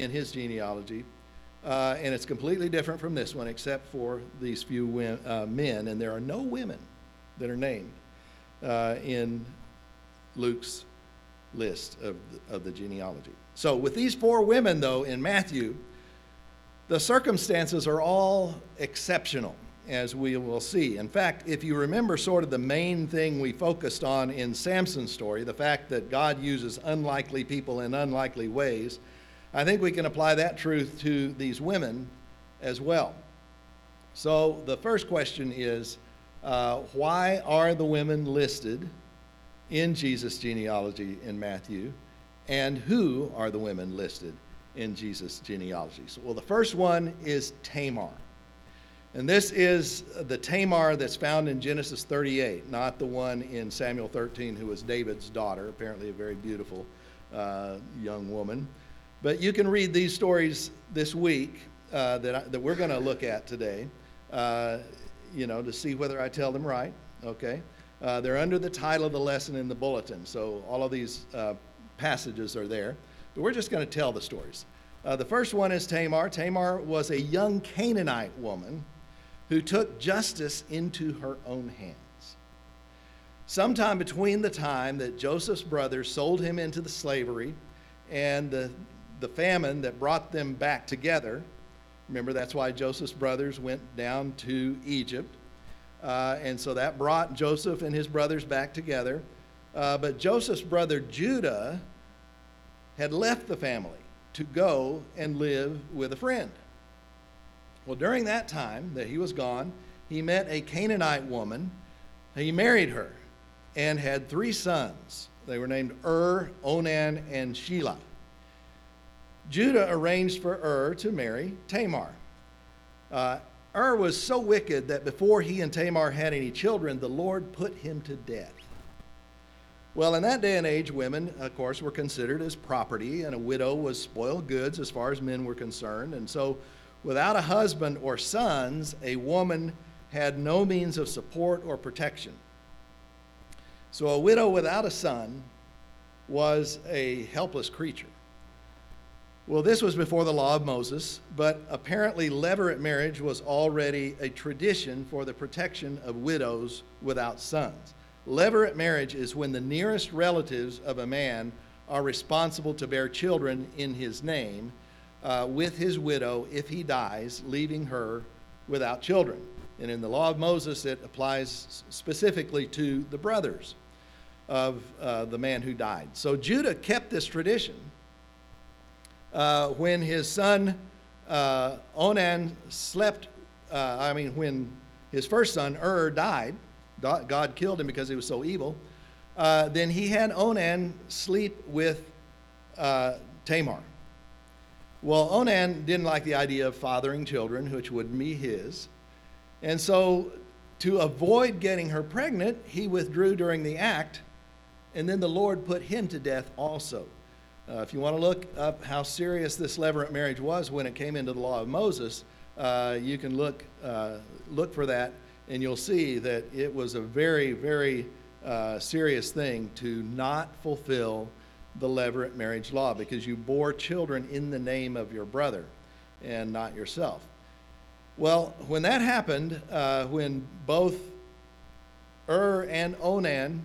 in his genealogy, and it's completely different from this one except for these few men, and there are no women that are named in Luke's list of the genealogy. So with these 4 women, though, in Matthew, the circumstances are all exceptional, as we will see. In fact, if you remember sort of the main thing we focused on in Samson's story, the fact that God uses unlikely people in unlikely ways, I think we can apply that truth to these women as well. So the first question is, why are the women listed in Jesus' genealogy in Matthew, and who are the women listed in Jesus' genealogy? So, well, the first one is Tamar. And this is the Tamar that's found in Genesis 38, not the one in Samuel 13 who was David's daughter, apparently a very beautiful young woman. But you can read these stories this week that we're going to look at today, to see whether I tell them right, okay? They're under the title of the lesson in the bulletin, so all of these passages are there. But we're just going to tell the stories. The first one is Tamar. Tamar was a young Canaanite woman who took justice into her own hands. Sometime between the time that Joseph's brothers sold him into the slavery and the famine that brought them back together, remember that's why Joseph's brothers went down to Egypt, and so that brought Joseph and his brothers back together. But Joseph's brother Judah had left the family to go and live with a friend. Well, during that time that he was gone, he met a Canaanite woman. He married her and had 3 sons. They were named Onan, and Shelah. Judah arranged for to marry Tamar. Was so wicked that before he and Tamar had any children, the Lord put him to death. Well, in that day and age, women, of course, were considered as property, and a widow was spoiled goods as far as men were concerned. And so, without a husband or sons, a woman had no means of support or protection. So a widow without a son was a helpless creature. Well, this was before the law of Moses, but apparently levirate marriage was already a tradition for the protection of widows without sons. Levirate marriage is when the nearest relatives of a man are responsible to bear children in his name with his widow if he dies, leaving her without children. And in the law of Moses, it applies specifically to the brothers of the man who died. So Judah kept this tradition. When his son Onan when his first son died, God killed him because he was so evil, then he had Onan sleep with Tamar. Well, Onan didn't like the idea of fathering children, which would be his. And so to avoid getting her pregnant, he withdrew during the act, and then the Lord put him to death also. If you want to look up how serious this levirate marriage was when it came into the law of Moses, you can look for that, and you'll see that it was a very, very serious thing to not fulfill the levirate marriage law, because you bore children in the name of your brother and not yourself. Well, when that happened, when both and Onan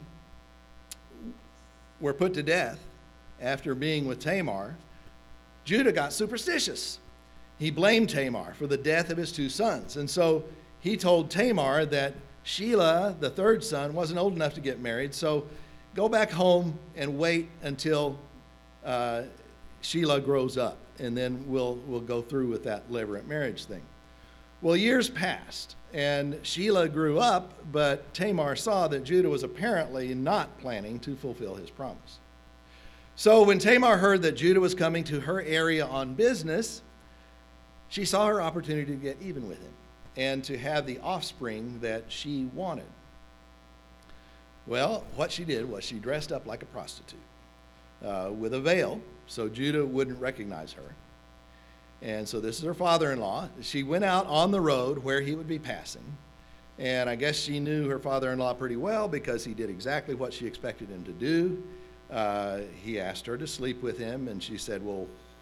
were put to death after being with Tamar, Judah got superstitious. He blamed Tamar for the death of his 2 sons. And so he told Tamar that Shelah, the 3rd son, wasn't old enough to get married, so go back home and wait until Shelah grows up, and then we'll go through with that levirate marriage thing. Well, years passed, and Shelah grew up, but Tamar saw that Judah was apparently not planning to fulfill his promise. So when Tamar heard that Judah was coming to her area on business, she saw her opportunity to get even with him and to have the offspring that she wanted. Well, what she did was she dressed up like a prostitute with a veil so Judah wouldn't recognize her. And so this is her father-in-law. She went out on the road where he would be passing. And I guess she knew her father-in-law pretty well because he did exactly what she expected him to do. He asked her to sleep with him, and she said, well,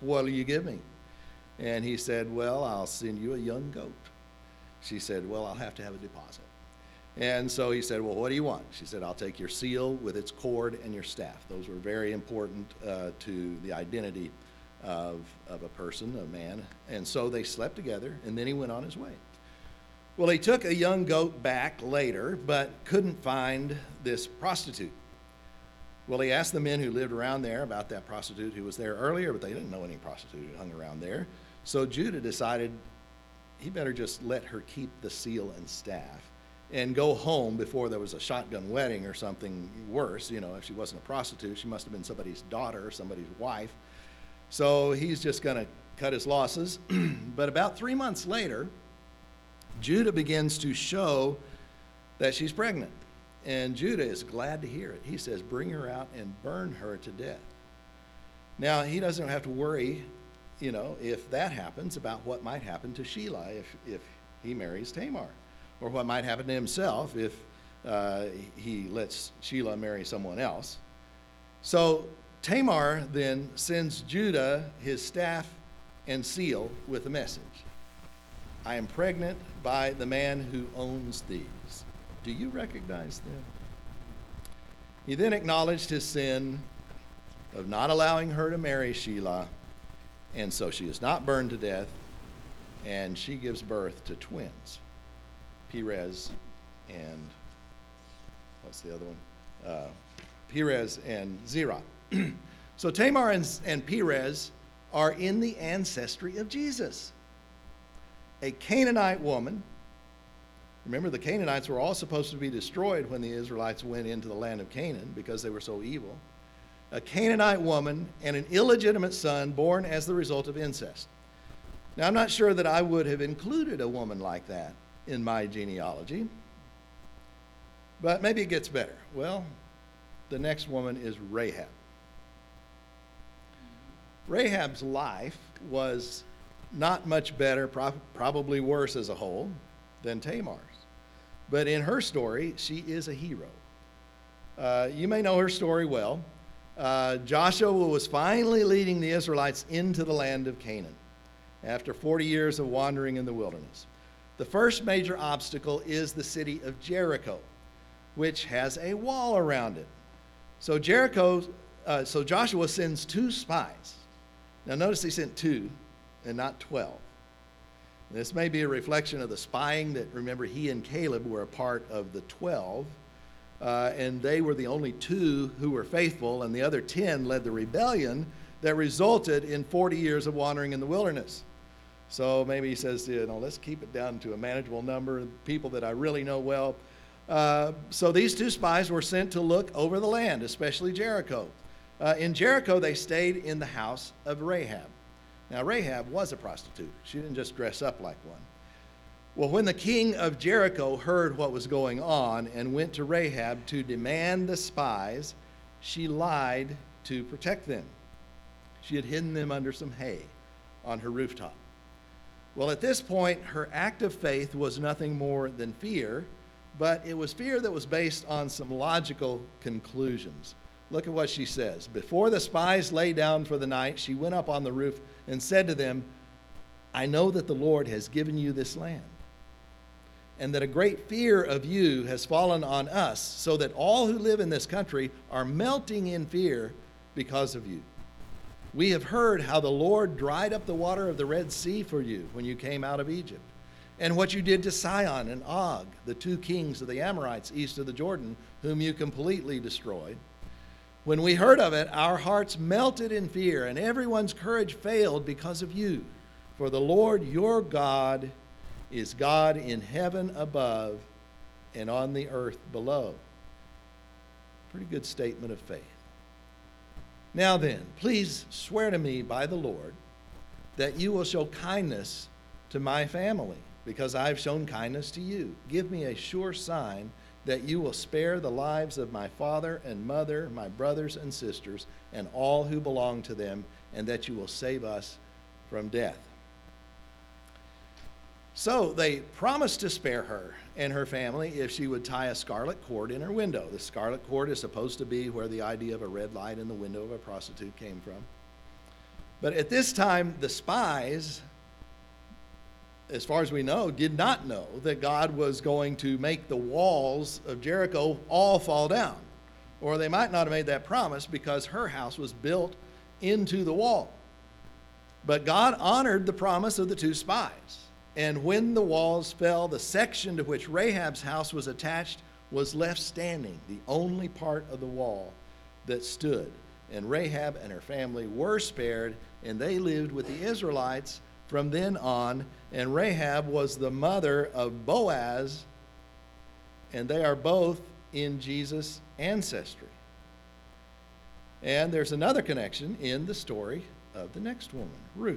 what'll you give me? And he said, well, I'll send you a young goat. She said, well, I'll have to have a deposit. And so he said, well, what do you want? She said, I'll take your seal with its cord and your staff. Those were very important to the identity of a person, a man. And so they slept together, and then he went on his way. Well, he took a young goat back later, but couldn't find this prostitute. Well, he asked the men who lived around there about that prostitute who was there earlier, but they didn't know any prostitute who hung around there. So Judah decided he better just let her keep the seal and staff and go home before there was a shotgun wedding or something worse. You know, if she wasn't a prostitute, she must have been somebody's daughter or somebody's wife. So he's just going to cut his losses. But about 3 months later, Judah begins to show that she's pregnant. And Judah is glad to hear it. He says, bring her out and burn her to death. Now, he doesn't have to worry, you know, if that happens, about what might happen to Shelah if he marries Tamar, or what might happen to himself if he lets Shelah marry someone else. So Tamar then sends Judah his staff and seal with a message. I am pregnant by the man who owns these. Do you recognize them? He then acknowledged his sin of not allowing her to marry Shelah, and so she is not burned to death, and she gives birth to twins, Perez and, what's the other one? Perez and Zerah. So Tamar and Perez are in the ancestry of Jesus. A Canaanite woman. Remember, the Canaanites were all supposed to be destroyed when the Israelites went into the land of Canaan because they were so evil. A Canaanite woman and an illegitimate son born as the result of incest. Now, I'm not sure that I would have included a woman like that in my genealogy, but maybe it gets better. Well, the next woman is Rahab. Rahab's life was not much better, probably worse as a whole, than Tamar's. But in her story, she is a hero. You may know her story well. Joshua was finally leading the Israelites into the land of Canaan after 40 years of wandering in the wilderness. The first major obstacle is the city of Jericho, which has a wall around it. So Joshua sends 2 spies. Now notice he sent 2 and not 12. This may be a reflection of the spying that, remember, he and Caleb were a part of the 12, and they were the only 2 who were faithful, and the other 10 led the rebellion that resulted in 40 years of wandering in the wilderness. So maybe he says, you know, let's keep it down to a manageable number of people that I really know well. So these 2 spies were sent to look over the land, especially Jericho. In Jericho, they stayed in the house of Rahab. Now, Rahab was a prostitute. She didn't just dress up like one. Well, when the king of Jericho heard what was going on and went to Rahab to demand the spies, she lied to protect them. She had hidden them under some hay on her rooftop. Well, at this point, her act of faith was nothing more than fear, but it was fear that was based on some logical conclusions. Look at what she says. Before the spies lay down for the night, she went up on the roof and said to them, I know that the Lord has given you this land, and that a great fear of you has fallen on us, so that all who live in this country are melting in fear because of you. We have heard how the Lord dried up the water of the Red Sea for you when you came out of Egypt, and what you did to Sihon and Og, the 2 kings of the Amorites east of the Jordan, whom you completely destroyed. When we heard of it, our hearts melted in fear, and everyone's courage failed because of you. For the Lord your God is God in heaven above and on the earth below. Pretty good statement of faith. Now then, please swear to me by the Lord that you will show kindness to my family, because I've shown kindness to you. Give me a sure sign that you will spare the lives of my father and mother, my brothers and sisters, and all who belong to them, and that you will save us from death. So they promised to spare her and her family if she would tie a scarlet cord in her window. The scarlet cord is supposed to be where the idea of a red light in the window of a prostitute came from. But at this time, the spies, as far as we know, did not know that God was going to make the walls of Jericho all fall down. Or they might not have made that promise because her house was built into the wall. But God honored the promise of the two spies. And when the walls fell, the section to which Rahab's house was attached was left standing, the only part of the wall that stood. And Rahab and her family were spared, and they lived with the Israelites from then on. And Rahab was the mother of Boaz, and they are both in Jesus' ancestry. And there's another connection in the story of the next woman, Ruth.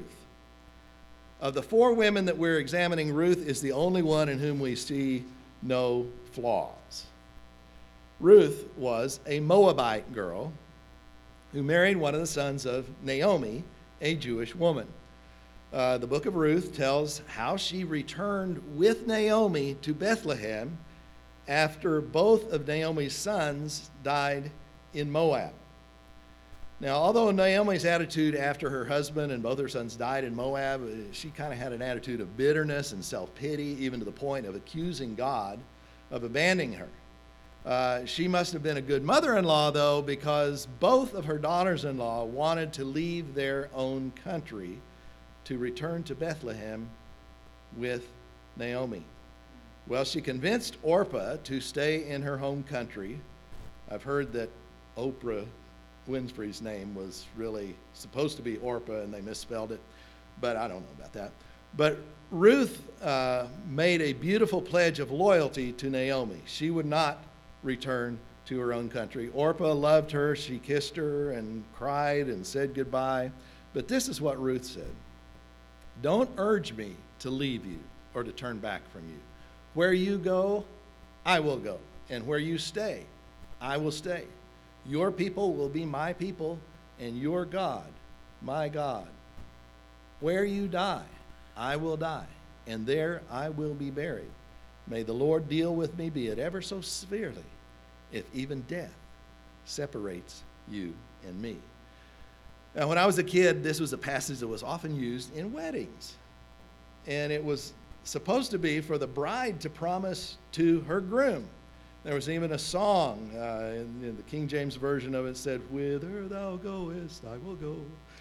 Of the four women that we're examining, Ruth is the only one in whom we see no flaws. Ruth was a Moabite girl who married one of the sons of Naomi, a Jewish woman. The book of Ruth tells how she returned with Naomi to Bethlehem after both of Naomi's sons died in Moab. Now, although Naomi's attitude after her husband and both her sons died in Moab, she kind of had an attitude of bitterness and self-pity, even to the point of accusing God of abandoning her. She must have been a good mother-in-law, though, because both of her daughters-in-law wanted to leave their own country to return to Bethlehem with Naomi. Well, she convinced Orpah to stay in her home country. I've heard that Oprah Winfrey's name was really supposed to be Orpah, and they misspelled it, but I don't know about that. But Ruth made a beautiful pledge of loyalty to Naomi. She would not return to her own country. Orpah loved her. She kissed her and cried and said goodbye. But this is what Ruth said: "Don't urge me to leave you or to turn back from you. Where you go, I will go, and where you stay, I will stay. Your people will be my people, and your God, my God. Where you die, I will die, and there I will be buried. May the Lord deal with me, be it ever so severely, if even death separates you and me." Now, when I was a kid, this was a passage that was often used in weddings. And it was supposed to be for the bride to promise to her groom. There was even a song in the King James Version of it said, "Whither thou goest, I will go."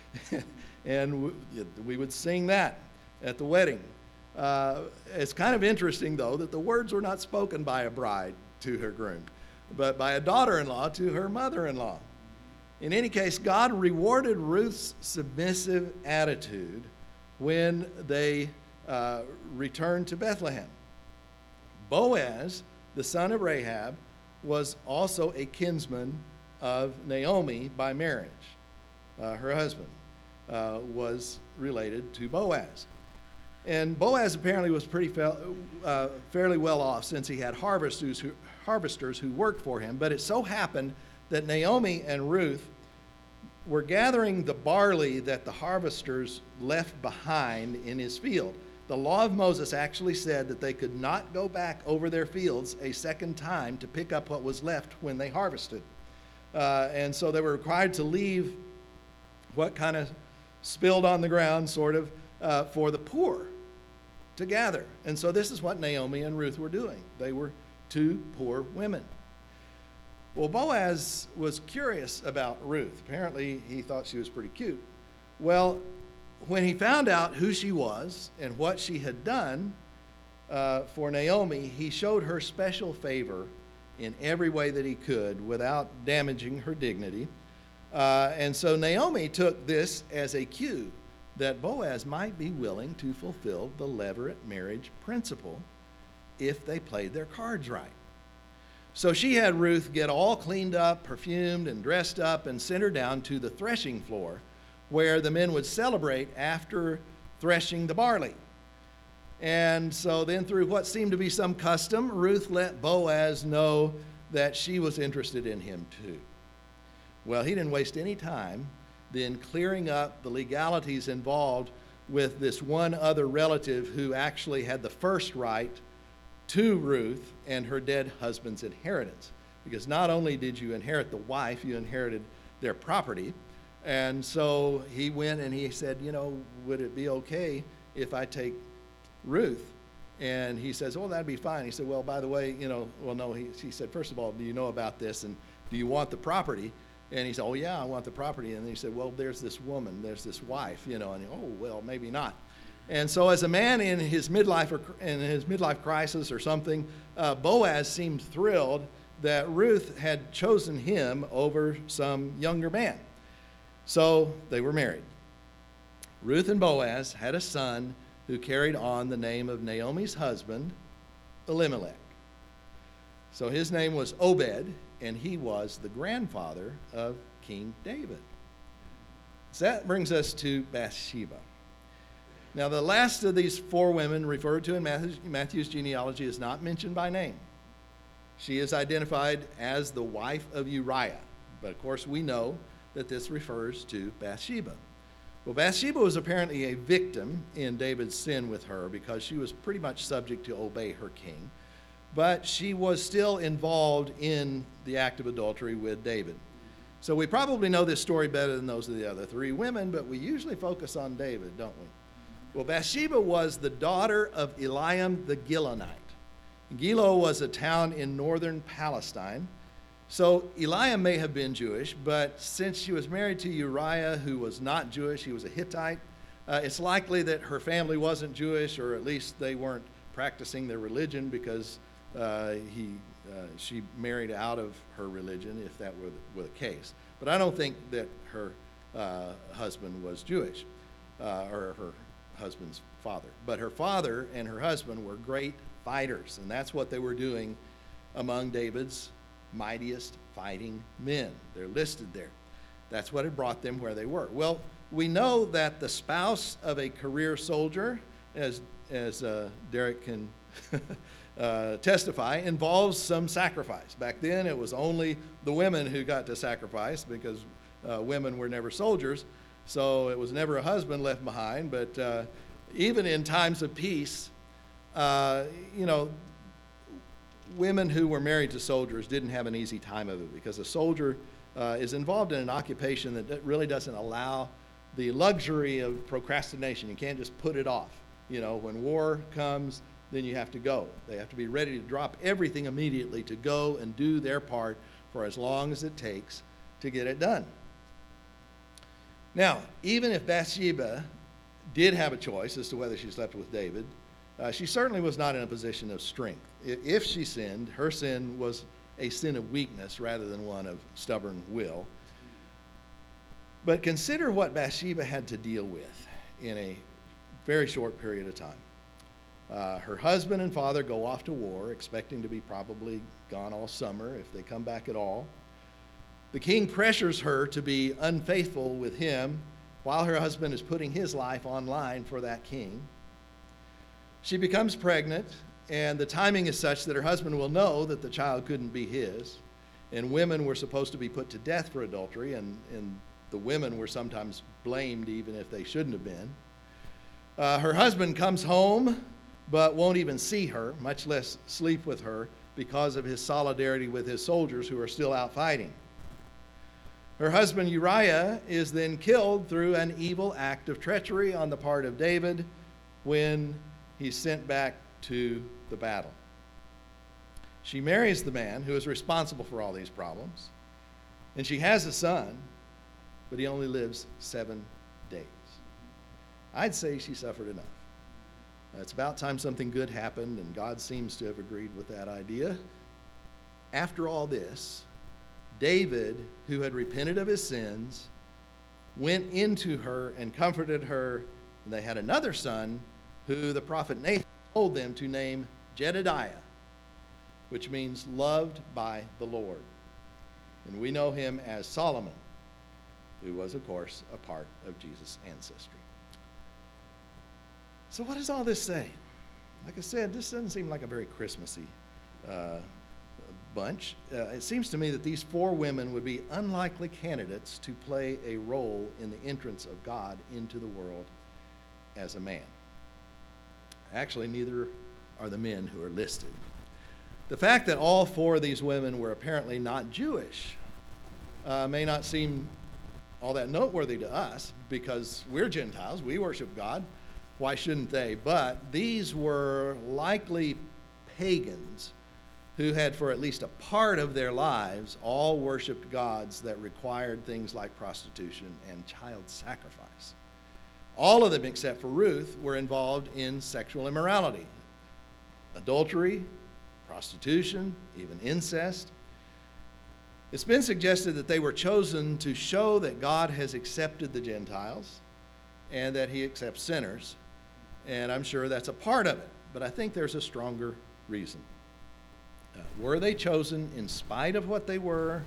And we would sing that at the wedding. It's kind of interesting, though, that the words were not spoken by a bride to her groom, but by a daughter-in-law to her mother-in-law. In any case, God rewarded Ruth's submissive attitude when they returned to Bethlehem. Boaz, the son of Rahab, was also a kinsman of Naomi by marriage. Her husband was related to Boaz. And Boaz apparently was fairly well off, since he had harvesters who worked for him. But it so happened that Naomi and Ruth were gathering the barley that the harvesters left behind in his field. The law of Moses actually said that they could not go back over their fields a second time to pick up what was left when they harvested. And so they were required to leave what kind of spilled on the ground, sort of, for the poor to gather. And so this is what Naomi and Ruth were doing. They were two poor women. Well, Boaz was curious about Ruth. Apparently, he thought she was pretty cute. Well, when he found out who she was and what she had done for Naomi, he showed her special favor in every way that he could without damaging her dignity. And so Naomi took this as a cue that Boaz might be willing to fulfill the levirate marriage principle if they played their cards right. So she had Ruth get all cleaned up, perfumed, and dressed up, and sent her down to the threshing floor, where the men would celebrate after threshing the barley. And so then, through what seemed to be some custom, Ruth let Boaz know that she was interested in him too. Well, he didn't waste any time then clearing up the legalities involved with this one other relative who actually had the first right to Ruth and her dead husband's inheritance. Because not only did you inherit the wife, you inherited their property. And so he went and he said, would it be okay if I take Ruth? And he says, oh, that'd be fine. He said, well, by the way, well, no, he said, first of all, do you know about this? And do you want the property? And he said, oh, yeah, I want the property. And he said, well, there's this woman, there's this wife, and oh, well, maybe not. And so as a man in his midlife crisis or something, Boaz seemed thrilled that Ruth had chosen him over some younger man. So they were married. Ruth and Boaz had a son who carried on the name of Naomi's husband, Elimelech. So his name was Obed, and he was the grandfather of King David. So that brings us to Bathsheba. Now, the last of these four women referred to in Matthew's genealogy is not mentioned by name. She is identified as the wife of Uriah, but of course we know that this refers to Bathsheba. Well, Bathsheba was apparently a victim in David's sin with her because she was pretty much subject to obey her king, but she was still involved in the act of adultery with David. So we probably know this story better than those of the other three women, but we usually focus on David, don't we? Well, Bathsheba was the daughter of Eliam the Gilonite. Gilo was a town in northern Palestine. So Eliam may have been Jewish, but since she was married to Uriah, who was not Jewish, he was a Hittite, it's likely that her family wasn't Jewish, or at least they weren't practicing their religion because she married out of her religion, if that were the case. But I don't think that her husband was Jewish, or her husband's father. But her father and her husband were great fighters, and that's what they were doing among David's mightiest fighting men. They're listed there. That's what had brought them where they were. Well, we know that the spouse of a career soldier, as Derek can testify, involves some sacrifice. Back then, it was only the women who got to sacrifice because women were never soldiers. So it was never a husband left behind, but even in times of peace, women who were married to soldiers didn't have an easy time of it because a soldier is involved in an occupation that really doesn't allow the luxury of procrastination. You can't just put it off. When war comes, then you have to go. They have to be ready to drop everything immediately to go and do their part for as long as it takes to get it done. Now, even if Bathsheba did have a choice as to whether she slept with David, she certainly was not in a position of strength. If she sinned, her sin was a sin of weakness rather than one of stubborn will. But consider what Bathsheba had to deal with in a very short period of time. Her husband and father go off to war, expecting to be probably gone all summer if they come back at all. The king pressures her to be unfaithful with him while her husband is putting his life on line for that king. She becomes pregnant, and the timing is such that her husband will know that the child couldn't be his, and women were supposed to be put to death for adultery, and the women were sometimes blamed even if they shouldn't have been. Her husband comes home but won't even see her, much less sleep with her, because of his solidarity with his soldiers who are still out fighting. Her husband Uriah is then killed through an evil act of treachery on the part of David when he's sent back to the battle. She marries the man who is responsible for all these problems, and she has a son, but he only lives 7 days. I'd say she suffered enough. It's about time something good happened, and God seems to have agreed with that idea. After all this, David, who had repented of his sins, went into her and comforted her, and they had another son who the prophet Nathan told them to name Jedediah, which means loved by the Lord. And we know him as Solomon, who was, of course, a part of Jesus' ancestry. So what does all this say? Like I said, this doesn't seem like a very Christmassy bunch. It seems to me that these four women would be unlikely candidates to play a role in the entrance of God into the world as a man. Actually, neither are the men who are listed. The fact that all four of these women were apparently not Jewish may not seem all that noteworthy to us because we're Gentiles. We worship God. Why shouldn't they? But these were likely pagans who had, for at least a part of their lives, all worshiped gods that required things like prostitution and child sacrifice. All of them, except for Ruth, were involved in sexual immorality, adultery, prostitution, even incest. It's been suggested that they were chosen to show that God has accepted the Gentiles and that he accepts sinners. And I'm sure that's a part of it, but I think there's a stronger reason. Were they chosen in spite of what they were,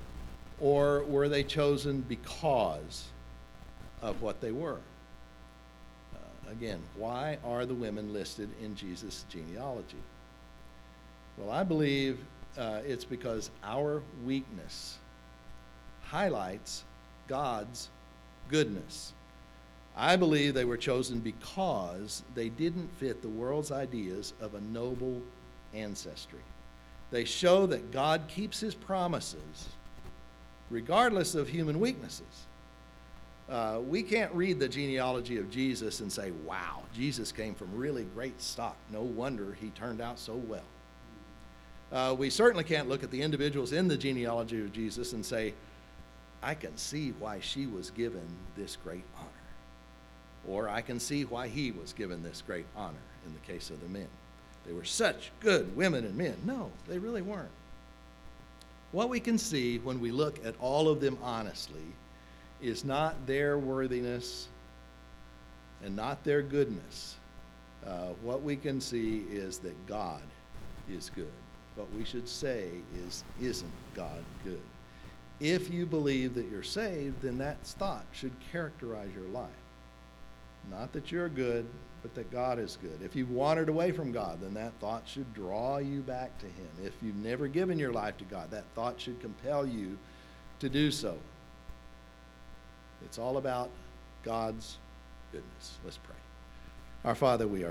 or were they chosen because of what they were? Again, why are the women listed in Jesus' genealogy? Well, I believe it's because our weakness highlights God's goodness. I believe they were chosen because they didn't fit the world's ideas of a noble ancestry. They show that God keeps his promises regardless of human weaknesses. We can't read the genealogy of Jesus and say, wow, Jesus came from really great stock. No wonder he turned out so well. We certainly can't look at the individuals in the genealogy of Jesus and say, I can see why she was given this great honor. Or I can see why he was given this great honor in the case of the men. They were such good women and men. No, they really weren't. What we can see when we look at all of them honestly is not their worthiness and not their goodness. What we can see is that God is good. What we should say is, isn't God good? If you believe that you're saved, then that thought should characterize your life. Not that you're good, but that God is good. If you've wandered away from God, then that thought should draw you back to him. If you've never given your life to God, that thought should compel you to do so. It's all about God's goodness. Let's pray. Our Father, we are